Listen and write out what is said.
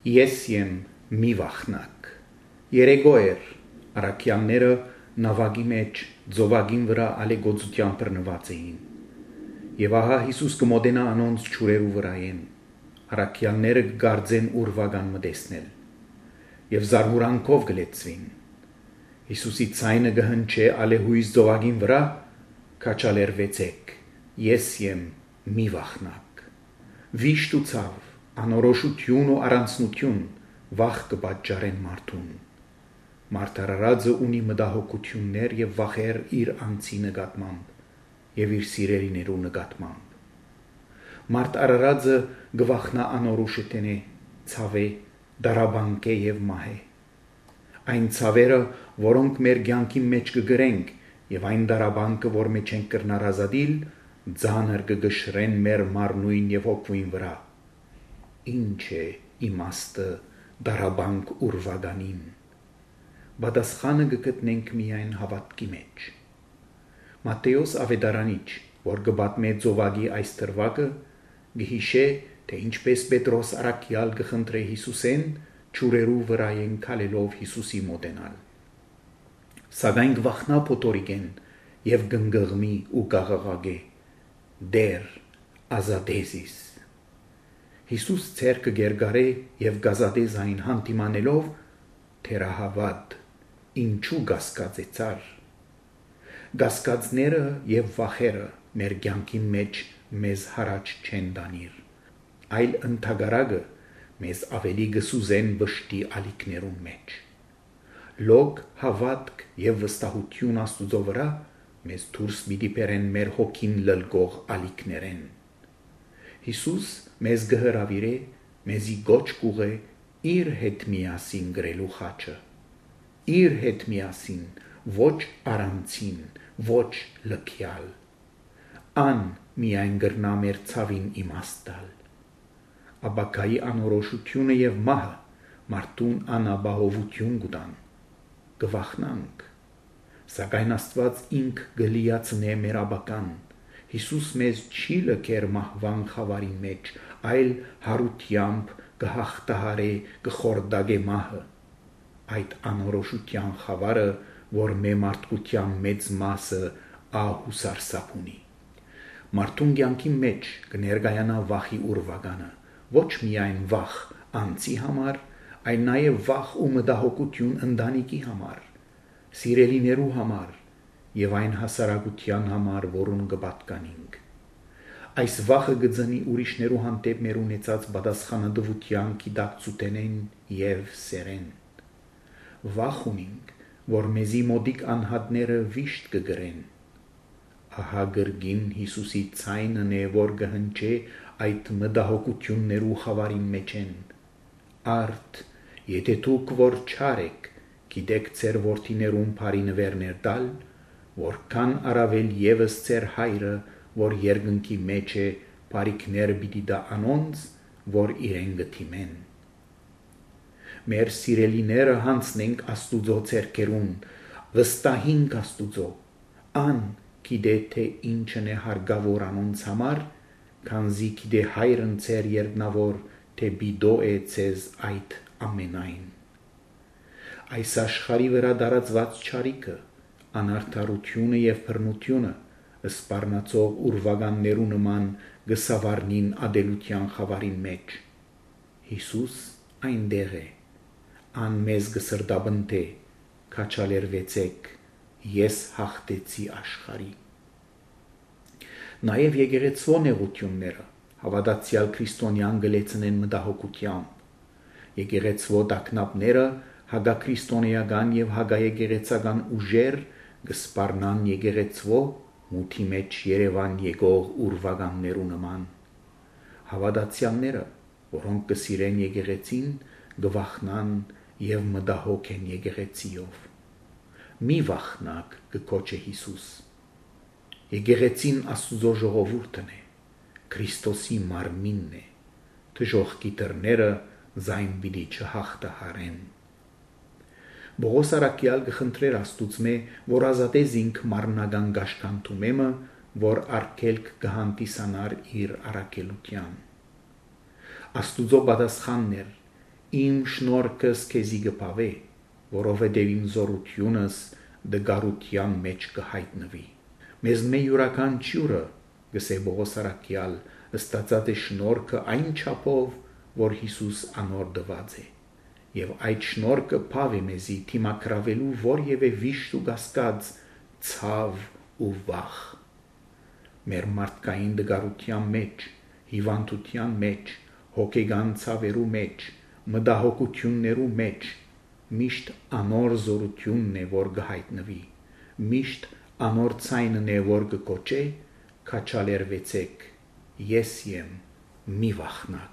Ես եմ մի վախնակ։ Երեկո էր, առաքյալները նավակի մեջ ծովագին վրա ալեգոծության բռնված էին։ Եվ ահա Հիսուս կմոտենա անոնց ջուրերու վրայեն։ Առաքյալները կգարձեն ուրվագան մտեսնել եւ զարմուրանքով գլեցվին։ Հիսուսի ցայնը գհնչե ալեհույս ծովագին վրա, քաչալերվեցեք։ Ես եմ մի վախնակ։ Վիշտ ու ցավ, անորոշություն ու առանցնություն վախ կպատճառեն մարդուն։ Մարդարարածը ունի մտահոգություններ եւ վախեր իր անձի նկատմամբ եւ իր սիրելիներու նկատմամբ։ Մարդ արարածը գվախնա անորոշութենե, ցավե, դարաբանկե եւ մահե։ Այն ցավերը, որոնք մեր կյանքի մեջ կգրենք եւ այն դարաբանկը, որ մեջ ենք կրնար ազատիլ, ձանր կգշրեն մեր մարմնույն եւ հոգվին վրա։ Ինչ է իմաստը դարաբանք ուրվագանին։ Պատասխանը կգտնենք միայն հավատքի մեջ։ Մատթեոս ավետարանիչ, որ կպատմե ծովագի այս դրվագը, գհիշե, թե ինչպես Պետրոս առաքյալ կխնդրե Հիսուսեն ջուրերու վրայեն քալելով Հիսուսի մոտենալ։ Սակայն գվախնա փոթորիկեն եւ գնգղմի ու գաղաղագե. Դեր ազատեզիս։ Հիսուս ցերկը գերգարե եւ գազադեզ այն հանդիմանելով թերահավատ ինչու գասկածեցար։ Գասկածները եւ վախերը մեր կյանքի մեջ մեզ հարաճ չեն դանիր, այլ ընդհակարակը մեզ ավելի գսուզեն վշտի ալիքներուն մեջ։ Լոգ հավատք եւ վստահություն Աստուծո վրա մեզ դուրս պիտի բերեն մեր հոգին լլգող ալիքներեն։ Հիսուս մեզ գհրավիրե, մեզի գոչ կուղե իր հետ միասին գրելու խաչը։ Իր հետ միասին, ոչ առանցին, ոչ լքյալ։ Ան միայն գրնա մեր ցավին իմաստ տալ։ Աբակայի անորոշությունը եւ մահը մարդուն անաբահովություն կտան։ Գվախնանք, սակայն Աստված ինք գլիացնե մեր աբական։ Հիսուս մեզ չի լքեր մահվան խավարի մեջ, այլ հարությամբ կհաղթահարե, կխորդագե մահը։ Այդ անորոշության խավարը, որ մեր մարդկության մեծ մասը ահուսարսափ ունի։ Մարդուն կյանքի մեջ կներկայանա վախի ուրվագանը, ոչ միայն վախ անձի համար, այլ նաև վախ ու մտահոգություն ընտանիքի համար, սիրելիներու համար եւ այն հասարակության համար, որուն կպատկանինք։ Այս վախը կծնի ուրիշներու հանդեպ մեր ունեցած պատասխանատվության գիտակցութենեն եւ սերեն։ Վախ ունինք, որ մեզի մոտիկ անհատները վիշտ կգրեն։ Ահա գրգին Հիսուսի ցայնն է, որ կհնչե այդ մտահոգություններու խավարին մեջեն։ Արդ, եթե դուք որ չար եք, գիտեք ձեր որդիներուն բարի նվերներ տալ, որքան առավել եւս ձեր հայրը, որ երկնքի մեջ է, բարիքներ պիտի տա անոնց, որ իրեն գթիմեն։ Մեր սիրելիները հանցնենք Աստուծո ձեռքերուն, վստահինք Աստուծո, ան գիտե թե ինչն է հարգավոր անոնց համար, քանզի գիտե հայրն ձեր երկնավոր, թե բիդո է ձեզ այդ ամենայն։ Այս աշխարհի վրա դարածված չարիքը, անարդարությունը եւ բռնությունը սպառնացող ուրվագաններու նման գսավառնին ադելության խավարին մեջ։ Հիսուս այնտեղ է, ան մեզ գսրտաբնթե, քաչալերվեցեք, ես հաղթեցի աշխարհի։ Նաեւ եկեղեցու նեղությունները հավատացյալ քրիստոնյան գլեցնեն մտահոգությամբ։ Եկեղեցու տակնապները հագաքրիստոնեական եւ հագաեկեղեցական ուժեր գսպառնան եկեղեցու մութի մեջ Երևան եկող ուրվագաններու նման։ Հավատացյալները, որոնք կսիրեն եկեղեցին, գվախնան եւ մտահոգեն եկեղեցիով։ Մի վախնակ կկոչե Հիսուս։ Եկեղեցին Աստուծո ժողովուրդն է, Քրիստոսի մարմինն է, դժոխքի դռները զայն պիտի չհաղթահարեն։ Բողոս առաքյալ կխնդրեր Աստուծմե, որ ազատեզ ինք մարմնական գաշքանթումեմը, որ արգելք կհանդիսանար իր առաքելության։ Աստուծո պատասխանն էր. իմ շնորհքս քեզի գպավե, որովհետև իմ զորությունս դգարության մեջ կհայտնվի։ Մեզ մե յուրաքանչյուրը գսե Պողոս առաքյալ ստացած է շնորհքը այն չափով, որ Հիսուս անոր դված է, եւ այդ շնորհքը փավ է մեզի թիմակրավելու որևէ վիշտ ու կասկած, ցավ ու վախ։ Մեր մարդկային դգարության մեջ, հիվանդության մեջ, հոգեգան ցավերու մեջ, մտահոգություններու մեջ միշտ անոր զորությունն է, որ կհայտնվի, միշտ անոր ցայնն է, որ կկոչե, քաչալերվեցեք, ես եմ, մի վախնակ։